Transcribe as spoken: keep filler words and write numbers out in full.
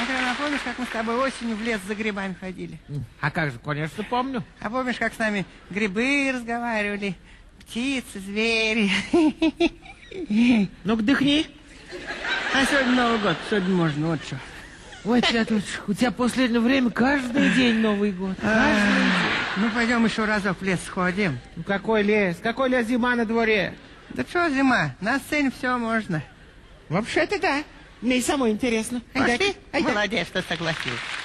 Матрена, помнишь, как мы с тобой осенью в лес за грибами ходили? А как же, конечно, помню. А помнишь, как с нами грибы разговаривали, птицы, звери? Ну-ка, дыхни. А сегодня Новый год, сегодня можно, вот что. Ой, Цветочек, у тебя в последнее время каждый день Новый год. Каждый день. Ну, пойдем еще разок в лес сходим. Ну, какой лес? Какой лес, зима на дворе? Да что зима, на сцене все можно. Вообще-то да. Мне и самой интересно. Пошли? Айда. Молодец, что согласился.